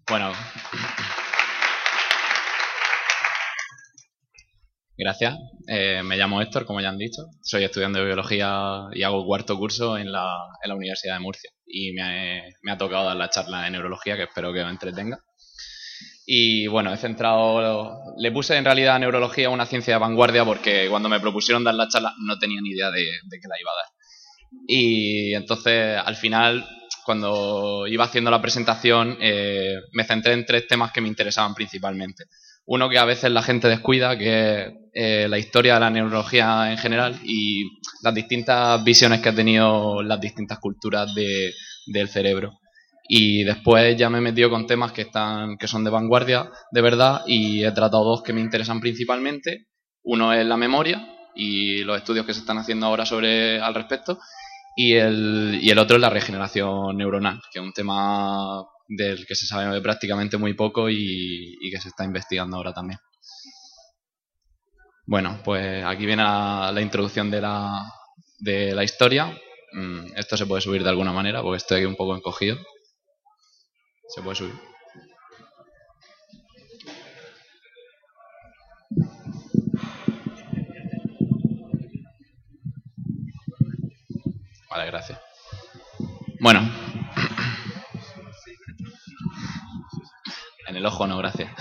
Bueno, gracias. Me llamo Héctor, como ya han dicho. Soy estudiante de biología y hago cuarto curso en la Universidad de Murcia. Y me ha tocado dar la charla de neurología, que espero que os entretenga. Y bueno, le puse en realidad a neurología una ciencia de vanguardia porque cuando me propusieron dar la charla no tenía ni idea de que la iba a dar. Y entonces, al final, cuando iba haciendo la presentación, me centré en 3 temas que me interesaban principalmente. Uno que a veces la gente descuida, que es la historia de la neurología en general y las distintas visiones que ha tenido las distintas culturas del cerebro. Y después ya me he metido con temas que son de vanguardia, de verdad, y he tratado 2 que me interesan principalmente. Uno es la memoria y los estudios que se están haciendo ahora al respecto. Y el otro es la regeneración neuronal, que es un tema del que se sabe prácticamente muy poco y que se está investigando ahora también. Bueno, pues aquí viene la introducción de la historia. Esto se puede subir de alguna manera, porque estoy aquí un poco encogido. Se puede subir. Vale, gracias. Bueno. En el ojo no, gracias.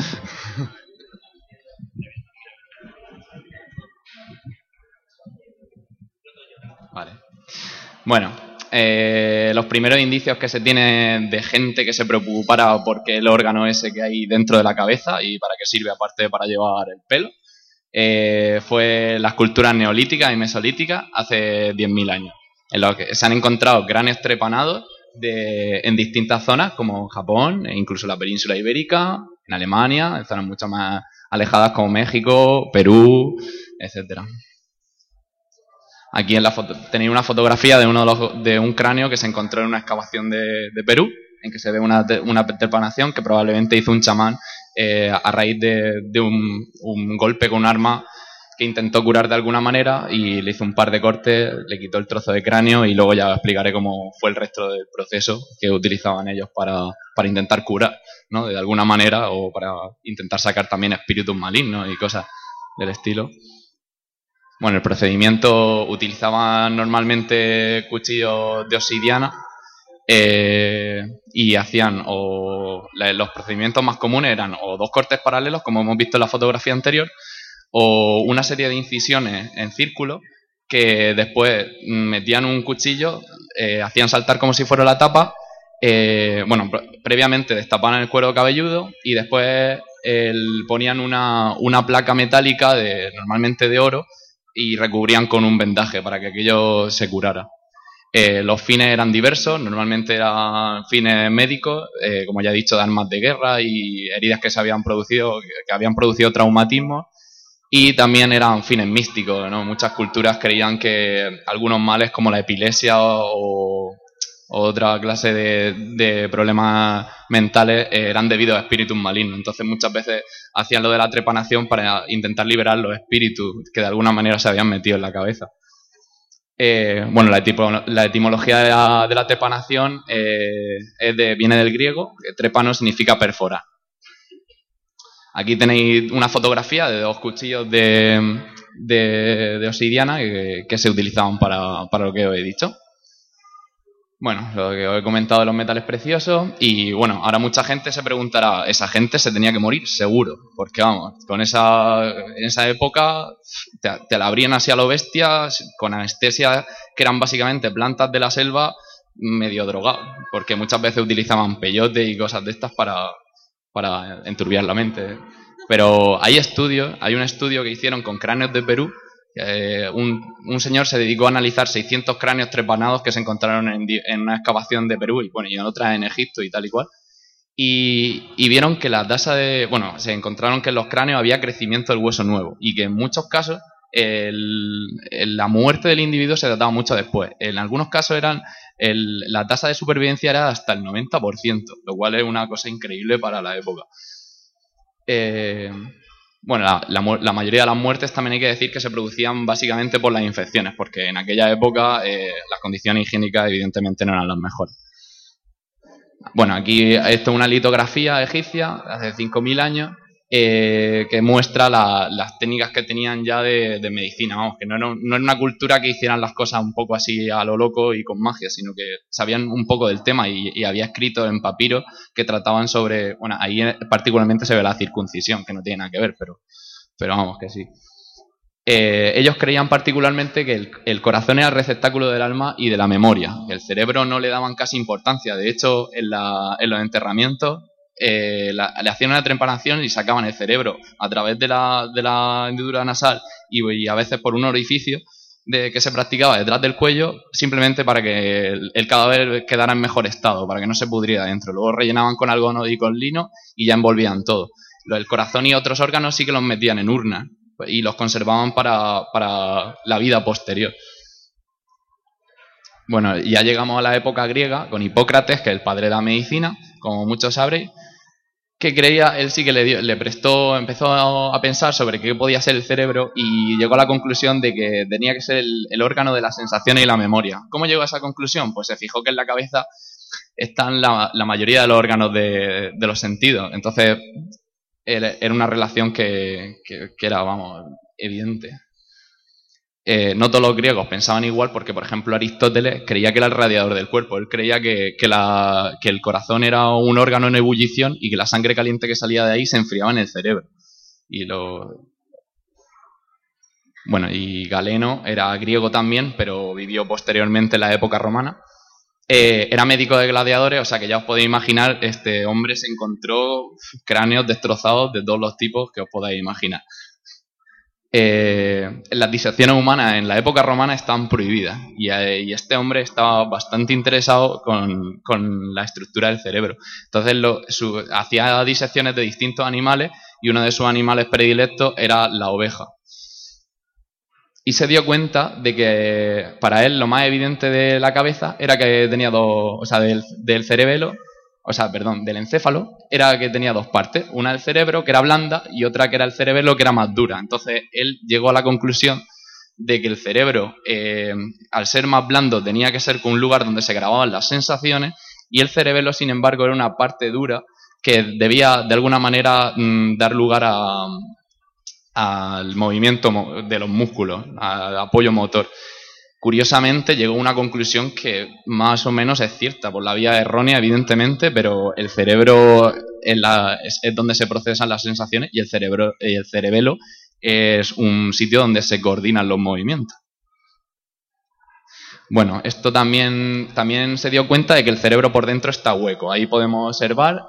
Vale. Bueno, los primeros indicios que se tienen de gente que se preocupara por qué el órgano ese que hay dentro de la cabeza y para qué sirve aparte de para llevar el pelo, fue las culturas neolíticas y mesolíticas hace 10.000 años, en los que se han encontrado cráneos trepanados en distintas zonas como Japón e incluso la península ibérica, en Alemania, en zonas mucho más alejadas como México, Perú, etcétera. Aquí en la foto tenéis una fotografía de un cráneo que se encontró en una excavación de Perú, en que se ve una trepanación que probablemente hizo un chamán a raíz de un golpe con un arma que intentó curar de alguna manera y le hizo un par de cortes, le quitó el trozo de cráneo y luego ya explicaré cómo fue el resto del proceso que utilizaban ellos para intentar curar, ¿no? De alguna manera, o para intentar sacar también espíritus malignos y cosas del estilo. Bueno, el procedimiento utilizaban normalmente cuchillos de obsidiana y hacían los procedimientos más comunes eran o 2 cortes paralelos, como hemos visto en la fotografía anterior, o una serie de incisiones en círculo que después metían un cuchillo, hacían saltar como si fuera la tapa, previamente destapaban el cuero cabelludo y después ponían una placa metálica normalmente de oro y recubrían con un vendaje para que aquello se curara. Los fines eran diversos, normalmente eran fines médicos, como ya he dicho, de armas de guerra y heridas que habían producido traumatismos, y también eran fines místicos, ¿no? Muchas culturas creían que algunos males como la epilepsia o otra clase de problemas mentales eran debidos a espíritus malignos. Entonces muchas veces hacían lo de la trepanación para intentar liberar los espíritus que de alguna manera se habían metido en la cabeza. La etimología de la trepanación viene del griego, que trepano significa perforar. Aquí tenéis una fotografía de 2 cuchillos de obsidiana que se utilizaban para lo que os he dicho. Bueno, lo que os he comentado de los metales preciosos. Y bueno, ahora mucha gente se preguntará, ¿esa gente se tenía que morir? Seguro, porque vamos, en esa época te la abrían así a lo bestia, con anestesia, que eran básicamente plantas de la selva medio drogados, porque muchas veces utilizaban peyote y cosas de estas para enturbiar la mente. Pero hay un estudio que hicieron con cráneos de Perú. Un señor se dedicó a analizar 600 cráneos trepanados que se encontraron en una excavación de Perú y en otras en Egipto y tal y cual. Y vieron que se encontraron que en los cráneos había crecimiento del hueso nuevo y que en muchos casos la muerte del individuo se trataba mucho después. En algunos casos la tasa de supervivencia era hasta el 90%, lo cual es una cosa increíble para la época. La mayoría de las muertes también hay que decir que se producían básicamente por las infecciones, porque en aquella época las condiciones higiénicas evidentemente no eran las mejores. Bueno, aquí esto es una litografía egipcia hace 5.000 años que muestra las técnicas que tenían ya de medicina. Vamos, que no era una cultura que hicieran las cosas un poco así a lo loco y con magia, sino que sabían un poco del tema y había escrito en papiro que trataban sobre... Bueno, ahí particularmente se ve la circuncisión, que no tiene nada que ver, pero vamos, que sí. Ellos creían particularmente que el corazón era el receptáculo del alma y de la memoria. El cerebro no le daban casi importancia. De hecho, en los enterramientos le hacían una trepanación y sacaban el cerebro a través de la hendidura nasal y a veces por un orificio que se practicaba detrás del cuello, simplemente para que el cadáver quedara en mejor estado, para que no se pudriera dentro. Luego rellenaban con algodón y con lino y ya envolvían todo. El corazón y otros órganos sí que los metían en urnas y los conservaban para la vida posterior. Bueno, ya llegamos a la época griega con Hipócrates, que es el padre de la medicina, como muchos sabréis, que creía, él sí que empezó a pensar sobre qué podía ser el cerebro y llegó a la conclusión de que tenía que ser el órgano de las sensaciones y la memoria. ¿Cómo llegó a esa conclusión? Pues se fijó que en la cabeza están la mayoría de los órganos de los sentidos. Entonces, era una relación que era, vamos, evidente. No todos los griegos pensaban igual porque, por ejemplo, Aristóteles creía que era el radiador del cuerpo. Él creía que el corazón era un órgano en ebullición y que la sangre caliente que salía de ahí se enfriaba en el cerebro. Bueno, y Galeno era griego también, pero vivió posteriormente en la época romana. Era médico de gladiadores, o sea que ya os podéis imaginar, este hombre se encontró cráneos destrozados de todos los tipos que os podáis imaginar. Las disecciones humanas en la época romana estaban prohibidas y este hombre estaba bastante interesado con la estructura del cerebro. Entonces hacía disecciones de distintos animales y uno de sus animales predilectos era la oveja. Y se dio cuenta de que para él lo más evidente de la cabeza era que tenía del encéfalo, era que tenía dos partes, una del cerebro que era blanda y otra que era el cerebelo que era más dura. Entonces él llegó a la conclusión de que el cerebro, al ser más blando, tenía que ser con un lugar donde se grababan las sensaciones y el cerebelo, sin embargo, era una parte dura que debía de alguna manera dar lugar al movimiento de los músculos, al apoyo motor. Curiosamente llegó a una conclusión que más o menos es cierta, por la vía errónea evidentemente, pero el cerebro es donde se procesan las sensaciones y el cerebelo es un sitio donde se coordinan los movimientos. Bueno, esto también se dio cuenta de que el cerebro por dentro está hueco. Ahí podemos observar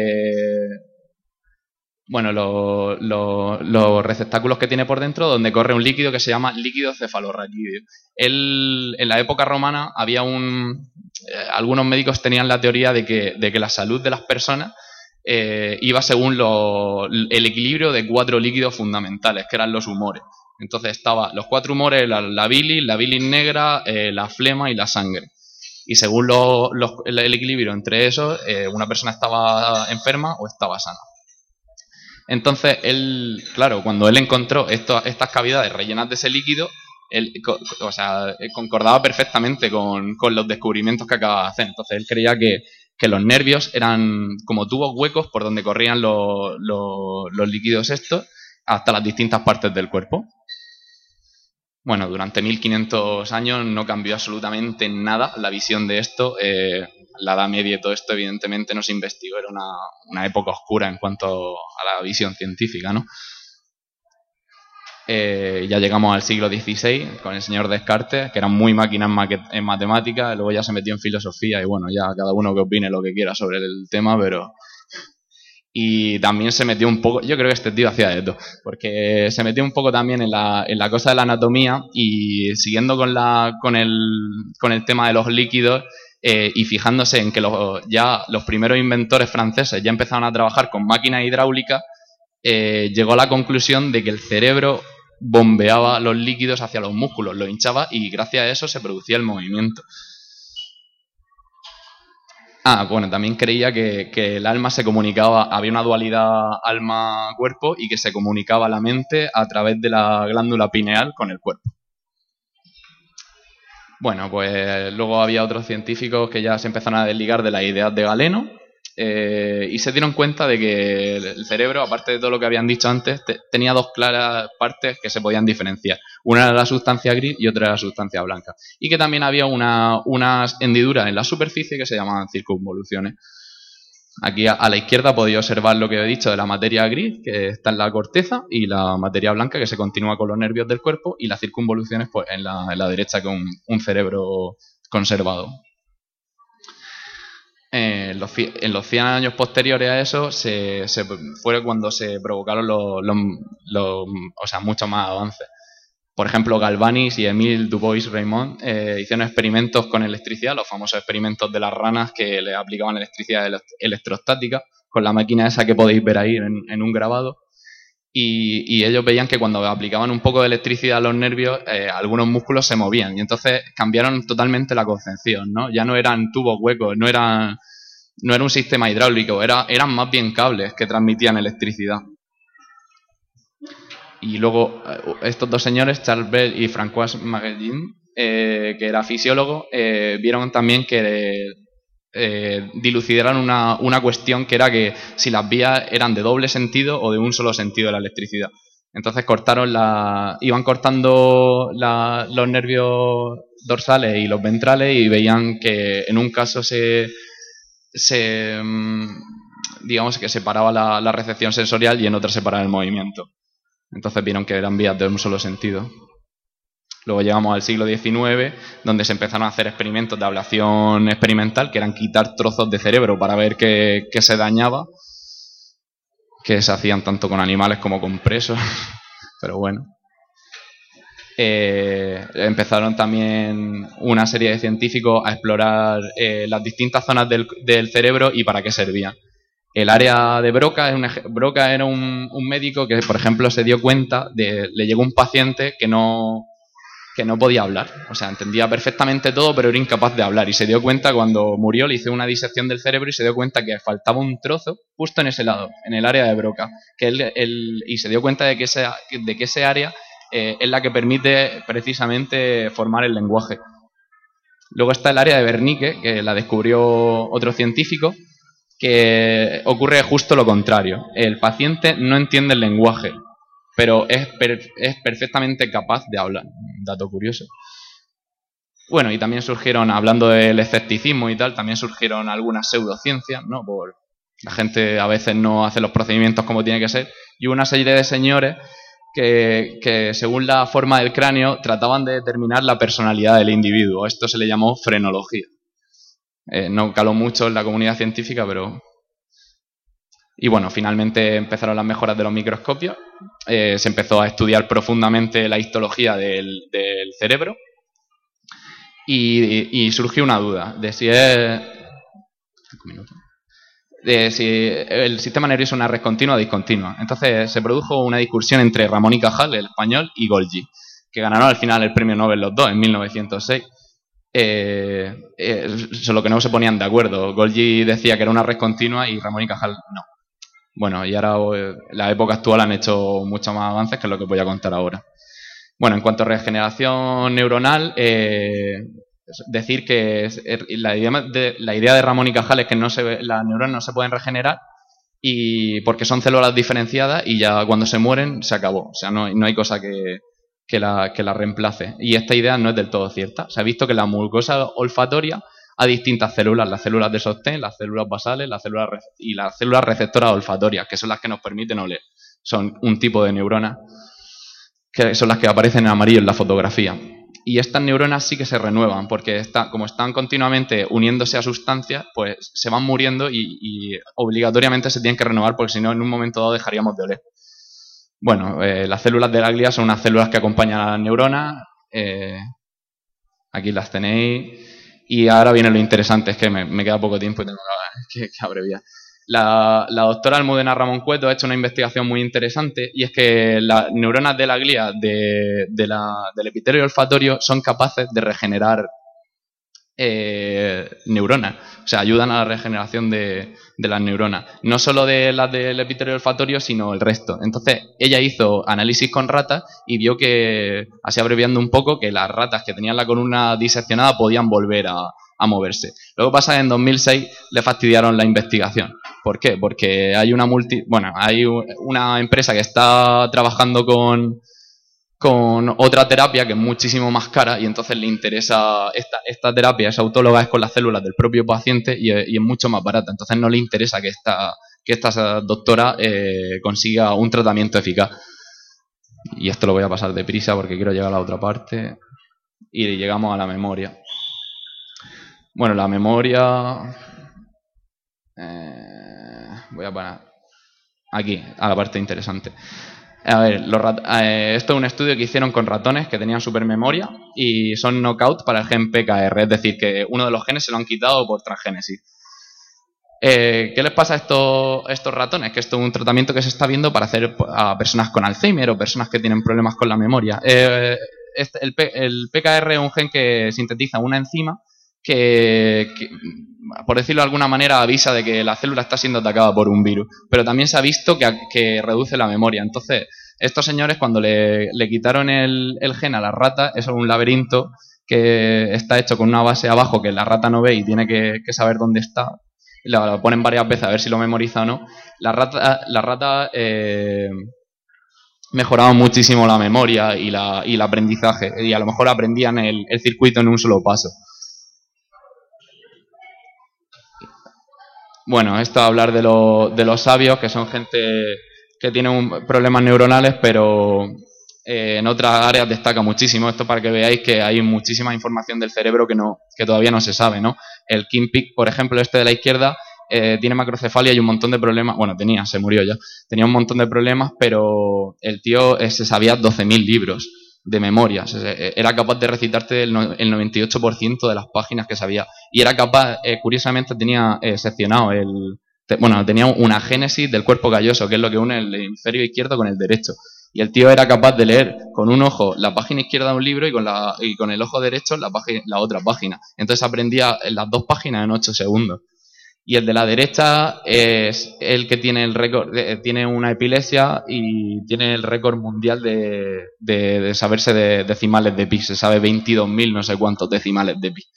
los receptáculos que tiene por dentro, donde corre un líquido que se llama líquido cefalorraquídeo. En la época romana había algunos médicos tenían la teoría de que la salud de las personas iba según el equilibrio de 4 líquidos fundamentales, que eran los humores. Entonces estaban los 4 humores, la bilis negra, la flema y la sangre. Y según el equilibrio entre esos, una persona estaba enferma o estaba sana. Entonces, claro, cuando él encontró estas cavidades rellenas de ese líquido, concordaba perfectamente con los descubrimientos que acababa de hacer. Entonces, él creía que los nervios eran como tubos huecos por donde corrían los líquidos estos hasta las distintas partes del cuerpo. Bueno, durante 1500 años no cambió absolutamente nada la visión de esto. La Edad Media y todo esto evidentemente no se investigó, era una época oscura en cuanto a la visión científica, ¿no? Ya llegamos al siglo XVI con el señor Descartes, que era muy máquina en matemáticas, luego ya se metió en filosofía y bueno, ya cada uno que opine lo que quiera sobre el tema, pero... Y también se metió un poco, yo creo que este tío hacía de todo, porque se metió un poco también en la cosa de la anatomía y siguiendo con el tema de los líquidos y fijándose en que los primeros inventores franceses ya empezaron a trabajar con máquinas hidráulicas, llegó a la conclusión de que el cerebro bombeaba los líquidos hacia los músculos, los hinchaba y gracias a eso se producía el movimiento. Bueno, también creía que el alma se comunicaba, había una dualidad alma-cuerpo y que se comunicaba la mente a través de la glándula pineal con el cuerpo. Bueno, pues luego había otros científicos que ya se empezaron a desligar de las ideas de Galeno y se dieron cuenta de que el cerebro, aparte de todo lo que habían dicho antes, tenía dos claras partes que se podían diferenciar. Una era la sustancia gris y otra era la sustancia blanca. Y que también había unas hendiduras en la superficie que se llamaban circunvoluciones. Aquí a la izquierda podéis observar lo que he dicho de la materia gris, que está en la corteza, y la materia blanca, que se continúa con los nervios del cuerpo, y las circunvoluciones pues, en la derecha, con un cerebro conservado. En los 100 años posteriores a eso fue cuando se provocaron o sea, mucho más avances. Por ejemplo, Galvani y Émile Dubois-Reymond hicieron experimentos con electricidad, los famosos experimentos de las ranas que le aplicaban electricidad electrostática, con la máquina esa que podéis ver ahí en un grabado. Y ellos veían que cuando aplicaban un poco de electricidad a los nervios, algunos músculos se movían. Y entonces cambiaron totalmente la concepción, ¿no? Ya no eran tubos huecos, no era un sistema hidráulico, eran más bien cables que transmitían electricidad. Y luego estos dos señores, Charles Bell y François Magellan, que era fisiólogo, vieron también que dilucidaron una cuestión que era que si las vías eran de doble sentido o de un solo sentido de la electricidad. Entonces iban cortando los nervios dorsales y los ventrales y veían que en un caso digamos que separaba la recepción sensorial y en otra separaba el movimiento. Entonces vieron que eran vías de un solo sentido. Luego llegamos al siglo XIX, donde se empezaron a hacer experimentos de ablación experimental, que eran quitar trozos de cerebro para ver qué se dañaba, que se hacían tanto con animales como con presos, pero bueno. Empezaron también una serie de científicos a explorar las distintas zonas del cerebro y para qué servían. El área de Broca, Broca era un médico que, por ejemplo, se dio cuenta le llegó un paciente que no podía hablar. O sea, entendía perfectamente todo, pero era incapaz de hablar. Y se dio cuenta cuando murió, le hizo una disección del cerebro y se dio cuenta que faltaba un trozo justo en ese lado, en el área de Broca. Y se dio cuenta de que ese área es la que permite precisamente formar el lenguaje. Luego está el área de Wernicke, que la descubrió otro científico, que ocurre justo lo contrario. El paciente no entiende el lenguaje, pero es perfectamente capaz de hablar. Un dato curioso. Bueno, y también surgieron, hablando del escepticismo y tal, también surgieron algunas pseudociencias, ¿no? La gente a veces no hace los procedimientos como tiene que ser, y hubo una serie de señores que según la forma del cráneo trataban de determinar la personalidad del individuo. Esto se le llamó frenología. No caló mucho en la comunidad científica, pero... Y bueno, finalmente empezaron las mejoras de los microscopios, se empezó a estudiar profundamente la histología del cerebro y surgió una duda de si el sistema nervioso es una red continua o discontinua. Entonces se produjo una discusión entre Ramón y Cajal, el español, y Golgi, que ganaron al final el premio Nobel los dos en 1906. Solo que no se ponían de acuerdo. Golgi decía que era una red continua y Ramón y Cajal no. Bueno, y ahora en la época actual han hecho muchos más avances, que es lo que voy a contar ahora. Bueno, en cuanto a regeneración neuronal, decir que la idea de Ramón y Cajal es que las neuronas no se pueden regenerar y porque son células diferenciadas y ya cuando se mueren se acabó. O sea, no hay cosa que la reemplace. Y esta idea no es del todo cierta. Se ha visto que la mucosa olfatoria a distintas células, las células de sostén, las células basales, las células receptoras olfatorias, que son las que nos permiten oler. Son un tipo de neuronas que son las que aparecen en amarillo en la fotografía. Y estas neuronas sí que se renuevan, porque como están continuamente uniéndose a sustancias, pues se van muriendo y obligatoriamente se tienen que renovar, porque si no, en un momento dado dejaríamos de oler. Bueno, las células de la glía son unas células que acompañan a las neuronas. Aquí las tenéis. Y ahora viene lo interesante, es que me queda poco tiempo y tengo que abreviar. La doctora Almudena Ramón Cueto ha hecho una investigación muy interesante y es que las neuronas de la glía del epitelio olfatorio son capaces de regenerar neuronas. O sea, ayudan a la regeneración de las neuronas. No solo de las del epitelio olfatorio, sino el resto. Entonces, ella hizo análisis con ratas y vio que, así abreviando un poco, que las ratas que tenían la columna diseccionada podían volver a moverse. Luego pasa que en 2006 le fastidiaron la investigación. ¿Por qué? Porque hay hay una empresa que está trabajando con otra terapia que es muchísimo más cara y entonces le interesa esta terapia, esa autóloga es con las células del propio paciente y es mucho más barata. Entonces no le interesa que esta doctora consiga un tratamiento eficaz. Y esto lo voy a pasar deprisa porque quiero llegar a la otra parte. Y llegamos a la memoria. Bueno, la memoria... voy a poner aquí, a la parte interesante. A ver, esto es un estudio que hicieron con ratones que tenían supermemoria y son knockout para el gen PKR, es decir, que uno de los genes se lo han quitado por transgénesis. ¿Qué les pasa a estos ratones? Que esto es un tratamiento que se está viendo para hacer a personas con Alzheimer o personas que tienen problemas con la memoria. El PKR es un gen que sintetiza una enzima que, por decirlo de alguna manera, avisa de que la célula está siendo atacada por un virus. Pero también se ha visto que reduce la memoria. Entonces, estos señores, cuando le quitaron el gen a la rata, eso es un laberinto que está hecho con una base abajo que la rata no ve y tiene que saber dónde está. La ponen varias veces a ver si lo memoriza o no. La rata mejoraba muchísimo la memoria y el aprendizaje. Y a lo mejor aprendían el circuito en un solo paso. Bueno, esto a hablar de los sabios, que son gente que tiene problemas neuronales, pero en otras áreas destaca muchísimo. Esto para que veáis que hay muchísima información del cerebro que todavía no se sabe, ¿no? El Kim Peek, por ejemplo, este de la izquierda, tiene macrocefalia y un montón de problemas. Bueno, se murió ya. Tenía un montón de problemas, pero el tío se sabía 12.000 libros de memoria. Era capaz de recitarte el 98% de las páginas que sabía. Y era capaz, curiosamente, tenía seccionado tenía una génesis del cuerpo calloso, que es lo que une el hemisferio izquierdo con el derecho. Y el tío era capaz de leer con un ojo la página izquierda de un libro y con el ojo derecho la otra página. Entonces aprendía las dos páginas en 8 segundos. Y el de la derecha es el que tiene el récord, tiene una epilepsia y tiene el récord mundial de saberse de decimales de pi. Se sabe 22.000 no sé cuántos decimales de pi.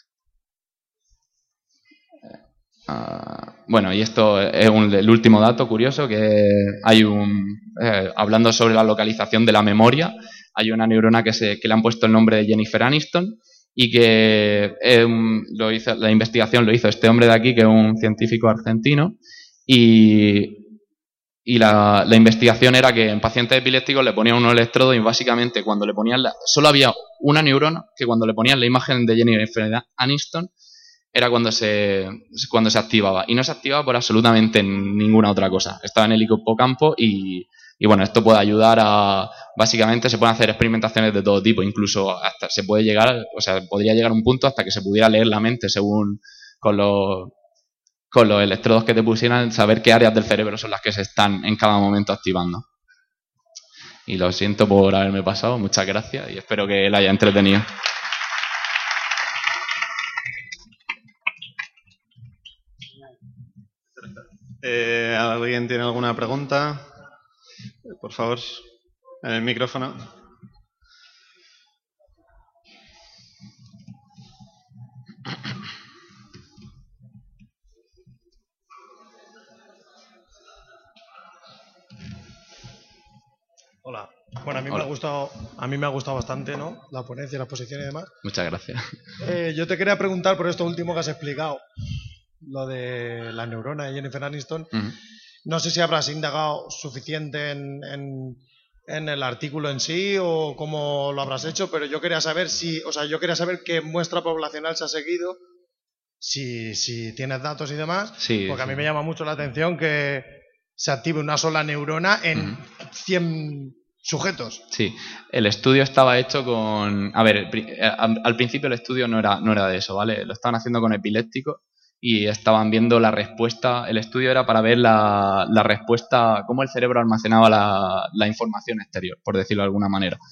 Bueno, y esto es el último dato curioso, que hay hablando sobre la localización de la memoria, hay una neurona que le han puesto el nombre de Jennifer Aniston y que la investigación lo hizo este hombre de aquí, que es un científico argentino, y la investigación era que en pacientes epilépticos le ponían unos electrodos y básicamente cuando le ponían solo había una neurona que cuando le ponían la imagen de Jennifer Aniston era cuando se activaba. Y no se activaba por absolutamente ninguna otra cosa. Estaba en el hipocampo y bueno, esto puede ayudar básicamente se pueden hacer experimentaciones de todo tipo, incluso hasta podría llegar a un punto hasta que se pudiera leer la mente según con los electrodos que te pusieran, saber qué áreas del cerebro son las que se están en cada momento activando. Y lo siento por haberme pasado, muchas gracias y espero que la haya entretenido. ¿Alguien tiene alguna pregunta? Por favor, en el micrófono. Hola. Bueno, a mí me ha gustado bastante, ¿no? La ponencia, la exposición y demás. Muchas gracias. Yo te quería preguntar por esto último que has explicado, lo de la neurona de Jennifer Aniston. Uh-huh. No sé si habrás indagado suficiente en el artículo en sí o cómo lo habrás hecho, pero yo quería saber qué muestra poblacional se ha seguido, si tienes datos y demás, sí, porque a mí me llama mucho la atención que se active una sola neurona en 100 sujetos. Sí, el estudio estaba hecho con... A ver, al principio el estudio no era de eso, ¿vale? Lo estaban haciendo con epilépticos y estaban viendo la respuesta. El estudio era para ver la respuesta, cómo el cerebro almacenaba la información exterior, por decirlo de alguna manera.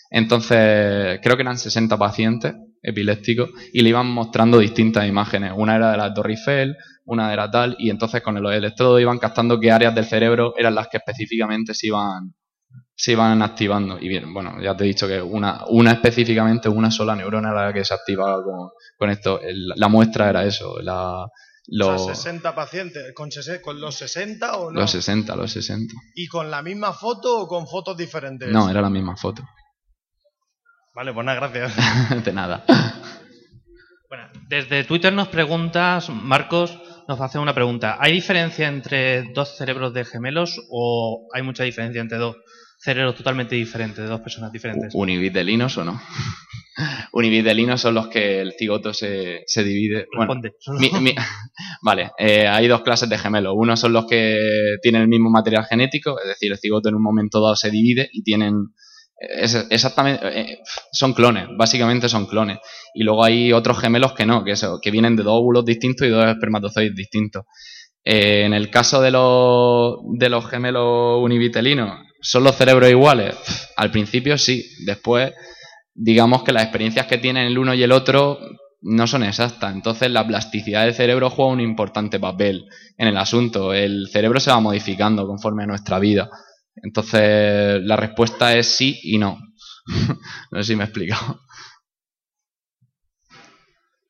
Entonces, creo que eran 60 pacientes epilépticos y le iban mostrando distintas imágenes. Una era de la Torre Eiffel, una era tal, y entonces con los electrodos iban captando qué áreas del cerebro eran las que específicamente se iban activando. Y bien, bueno, ya te he dicho que una específicamente, una sola neurona era la que se activaba con esto. La muestra era eso, o sea, 60 pacientes, ¿con los 60 o no? Los 60. ¿Y con la misma foto o con fotos diferentes? No, era la misma foto. Vale, pues nada, gracias. De nada. Bueno, desde Twitter nos preguntas, Marcos nos hace una pregunta. ¿Hay diferencia entre dos cerebros de gemelos o hay mucha diferencia entre dos cerebros totalmente diferentes, de dos personas diferentes? ¿Univitelinos o no? Univitelinos son los que el cigoto se divide. Responde. Bueno, vale, hay dos clases de gemelos. Uno son los que tienen el mismo material genético, es decir, el cigoto en un momento dado se divide y tienen exactamente, son clones, básicamente son clones. Y luego hay otros gemelos que no, que vienen de dos óvulos distintos y dos espermatozoides distintos. En el caso de los gemelos univitelinos, ¿son los cerebros iguales? Al principio sí, después digamos que las experiencias que tienen el uno y el otro no son exactas. Entonces la plasticidad del cerebro juega un importante papel en el asunto. El cerebro se va modificando conforme a nuestra vida. Entonces la respuesta es sí y no. No sé si me he explicado.